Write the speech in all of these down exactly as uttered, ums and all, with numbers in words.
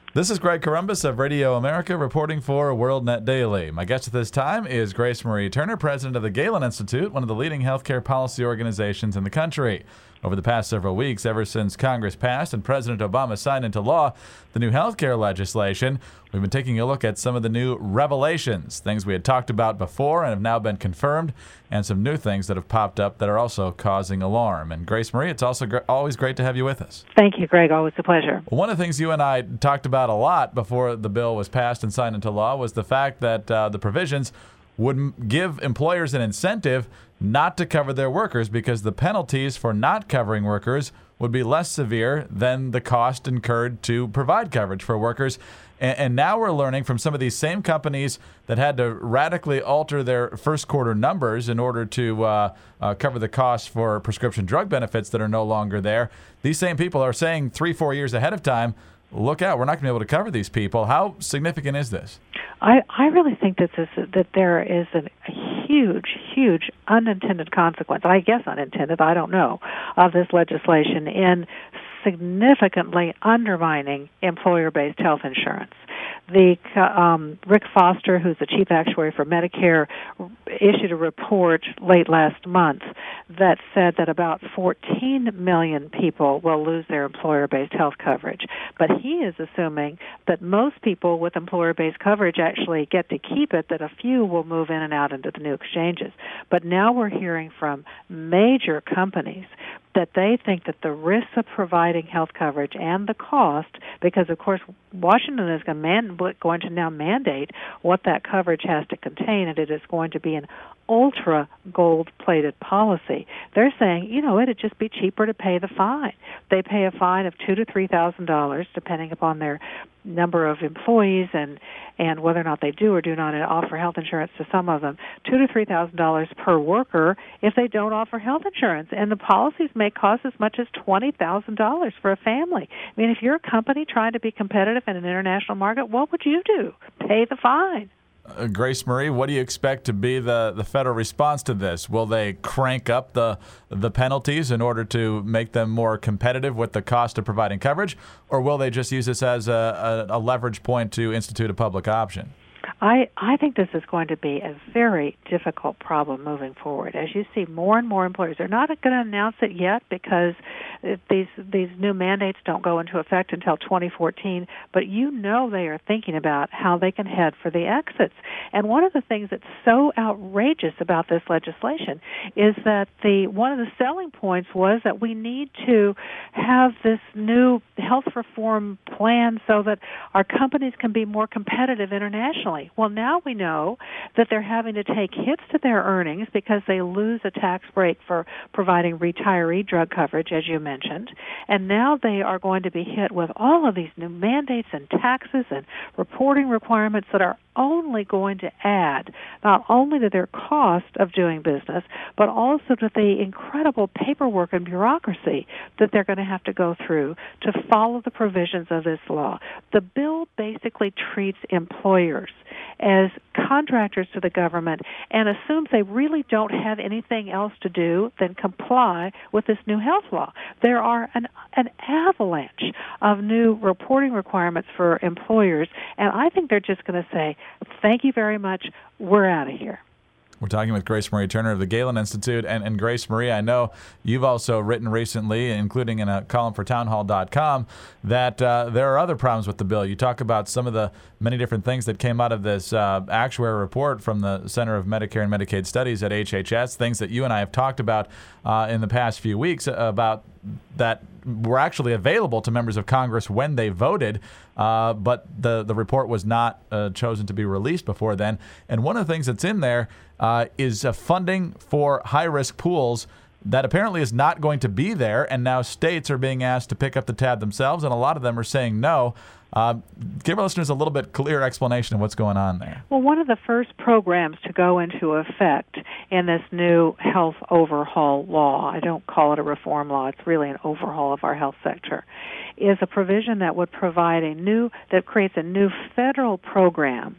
This is Greg Corombos of Radio America reporting for WorldNet Daily. My guest at this time is Grace Marie Turner, president of the Galen Institute, one of the leading healthcare policy organizations in the country. Over the past several weeks, ever since Congress passed and President Obama signed into law the new healthcare legislation, we've been taking a look at some of the new revelations, things we had talked about before and have now been confirmed, and some new things that have popped up that are also causing alarm. And Grace Marie, it's also gr- always great to have you with us. Thank you, Greg. Always a pleasure. One of the things you and I talked about a lot before the bill was passed and signed into law was the fact that uh, the provisions would m- give employers an incentive not to cover their workers because the penalties for not covering workers would be less severe than the cost incurred to provide coverage for workers. And, and now we're learning from some of these same companies that had to radically alter their first quarter numbers in order to uh, uh, cover the costs for prescription drug benefits that are no longer there. These same people are saying three, four years ahead of time, look out, we're not going to be able to cover these people. How significant is this? I, I really think that this that there is a huge, huge unintended consequence, I guess unintended, I don't know, of this legislation in significantly undermining employer-based health insurance. The um, Rick Foster, who's the chief actuary for Medicare, issued a report late last month that said that about fourteen million people will lose their employer-based health coverage. But he is assuming that most people with employer-based coverage actually get to keep it, that a few will move in and out into the new exchanges. But now we're hearing from major companies that they think that the risks of providing health coverage and the cost, because, of course, Washington is going to, man, going to now mandate what that coverage has to contain, and it is going to be an ultra gold-plated policy. They're saying, you know, it'd just be cheaper to pay the fine. They pay a fine of two to three thousand dollars, depending upon their number of employees and and whether or not they do or do not offer health insurance to some of them. Two to three thousand dollars per worker if they don't offer health insurance, and the policies may cost as much as twenty thousand dollars for a family. I mean, if you're a company trying to be competitive in an international market, what would you do? Pay the fine. Uh, Grace Marie, what do you expect to be the, the federal response to this? Will they crank up the the penalties in order to make them more competitive with the cost of providing coverage, or will they just use this as a, a, a leverage point to institute a public option? I, I think this is going to be a very difficult problem moving forward. As you see more and more employers, they're not going to announce it yet because these these new mandates don't go into effect until twenty fourteen, but you know they are thinking about how they can head for the exits. And one of the things that's so outrageous about this legislation is that the one of the selling points was that we need to have this new health reform plan so that our companies can be more competitive internationally. Well, now we know that they're having to take hits to their earnings because they lose a tax break for providing retiree drug coverage, as you mentioned. And now they are going to be hit with all of these new mandates and taxes and reporting requirements that are only going to add not only to their cost of doing business, but also to the incredible paperwork and bureaucracy that they're going to have to go through to follow the provisions of this law. The bill basically treats employers as contractors to the government and assumes they really don't have anything else to do than comply with this new health law. There are an, an avalanche of new reporting requirements for employers, and I think they're just going to say, thank you very much, we're out of here. We're talking with Grace Marie Turner of the Galen Institute. And, and Grace Marie, I know you've also written recently, including in a column for townhall dot com, that uh, there are other problems with the bill. You talk about some of the many different things that came out of this uh, actuary report from the Center of Medicare and Medicaid Studies at H H S, things that you and I have talked about uh, in the past few weeks about that were actually available to members of Congress when they voted, uh, but the, the report was not uh, chosen to be released before then. And one of the things that's in there uh, is uh, funding for high-risk pools that apparently is not going to be there, and now states are being asked to pick up the tab themselves, and a lot of them are saying no. Uh, give our listeners a little bit clearer explanation of what's going on there. Well, one of the first programs to go into effect in this new health overhaul law, I don't call it a reform law, it's really an overhaul of our health sector, is a provision that would provide a new, that creates a new federal program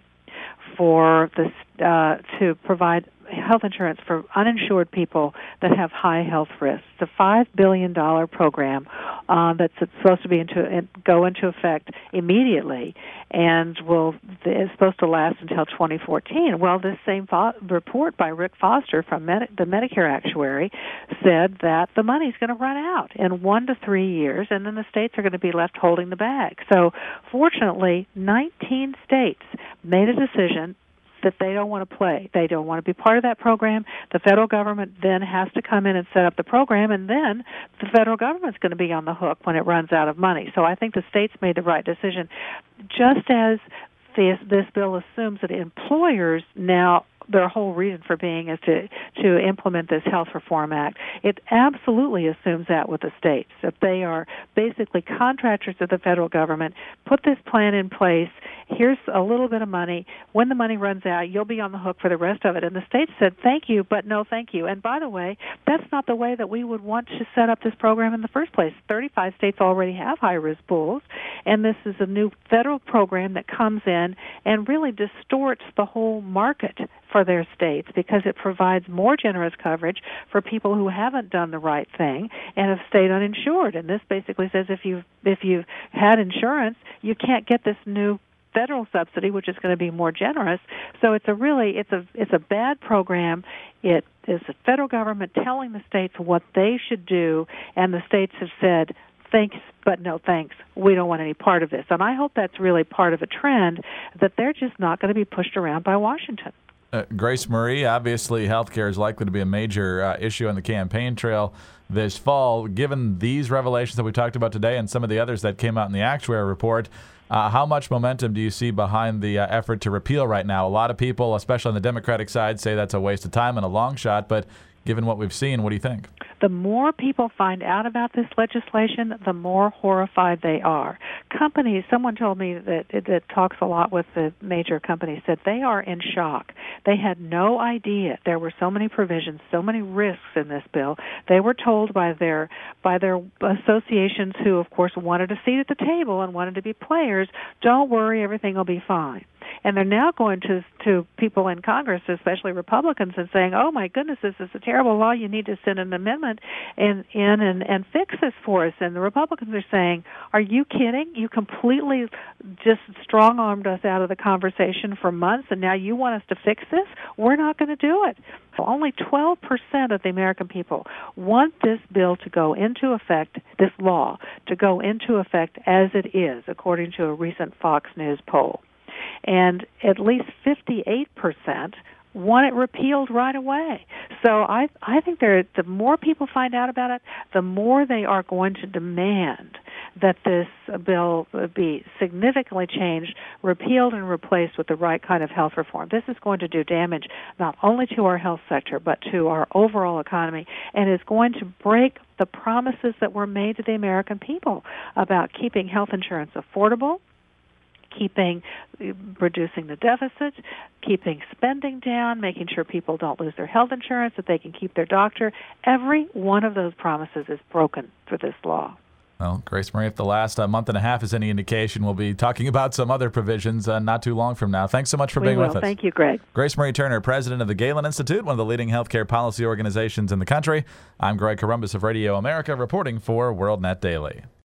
for this, uh, to provide health insurance for uninsured people that have high health risks. It's a five billion dollars program uh, that's supposed to be into go into effect immediately, and will is supposed to last until twenty fourteen. Well, this same fo- report by Rick Foster from Medi- the Medicare actuary said that the money's going to run out in one to three years, and then the states are going to be left holding the bag. So, fortunately, nineteen states made a decision that they don't want to play. They don't want to be part of that program. The federal government then has to come in and set up the program, and then the federal government's going to be on the hook when it runs out of money. So I think the states made the right decision. Just as this, this bill assumes that employers now, their whole reason for being is to, to implement this Health Reform Act. It absolutely assumes that with the states, that they are basically contractors of the federal government, put this plan in place, here's a little bit of money. When the money runs out, you'll be on the hook for the rest of it. And the states said, thank you, but no thank you. And by the way, that's not the way that we would want to set up this program in the first place. thirty-five states already have high-risk pools, and this is a new federal program that comes in and really distorts the whole market for their states because it provides more generous coverage for people who haven't done the right thing and have stayed uninsured. And this basically says if you've, if you've had insurance, you can't get this new federal subsidy, which is going to be more generous. So it's a really it's a it's a bad program. It is the federal government telling the states what they should do, and the states have said, thanks, but no thanks. We don't want any part of this. And I hope that's really part of a trend that they're just not going to be pushed around by Washington. Uh, Grace Marie, obviously healthcare is likely to be a major uh, issue on the campaign trail this fall. Given these revelations that we talked about today and some of the others that came out in the actuary report, uh, how much momentum do you see behind the uh, effort to repeal right now? A lot of people, especially on the Democratic side, say that's a waste of time and a long shot, but given what we've seen, what do you think? The more people find out about this legislation, the more horrified they are. Companies, someone told me that that talks a lot with the major companies, said they are in shock. They had no idea there were so many provisions, so many risks in this bill. They were told by their by their associations, who of course wanted a seat at the table and wanted to be players, don't worry, everything will be fine. And they're now going to to people in Congress, especially Republicans, and saying, oh, my goodness, this is a terrible law. You need to send an amendment in, in and, and fix this for us. And the Republicans are saying, are you kidding? You completely just strong-armed us out of the conversation for months, and now you want us to fix this? We're not going to do it. Only twelve percent of the American people want this bill to go into effect, this law, to go into effect as it is, according to a recent Fox News poll. And at least fifty-eight percent want it repealed right away. So I I think there, the more people find out about it, the more they are going to demand that this bill be significantly changed, repealed, and replaced with the right kind of health reform. This is going to do damage not only to our health sector, but to our overall economy, and is going to break the promises that were made to the American people about keeping health insurance affordable, keeping, reducing the deficit, keeping spending down, making sure people don't lose their health insurance, that they can keep their doctor. Every one of those promises is broken for this law. Well, Grace Marie, if the last uh, month and a half is any indication, we'll be talking about some other provisions uh, not too long from now. Thanks so much for we being will. with us. Thank you, Greg. Grace Marie Turner, president of the Galen Institute, one of the leading healthcare policy organizations in the country. I'm Greg Corombos of Radio America, reporting for WorldNet Daily.